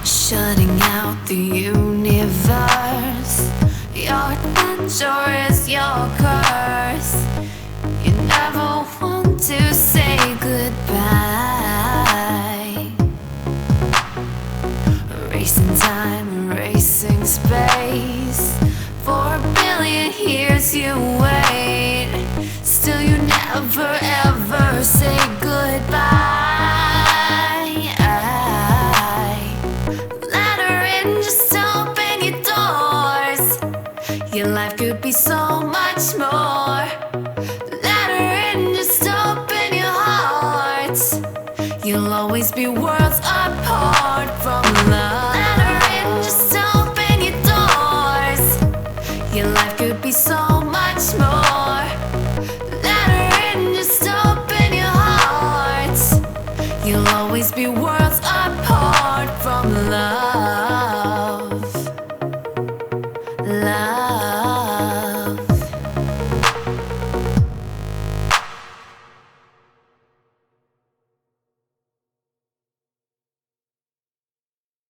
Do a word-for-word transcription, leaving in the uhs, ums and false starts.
shutting out the universe. Your adventure is your curse. You never want to say goodbye. Racing time, racing space. For a billion years you wait, still you never ever say goodbye. Let her in, just open your doors. Your life could be so much more. Let her in, just open your hearts. You'll always be worlds apart from love. Let her in, just open your doors. Your life could be so much more. Let her in, just open your hearts. You'll always be worlds apart from love.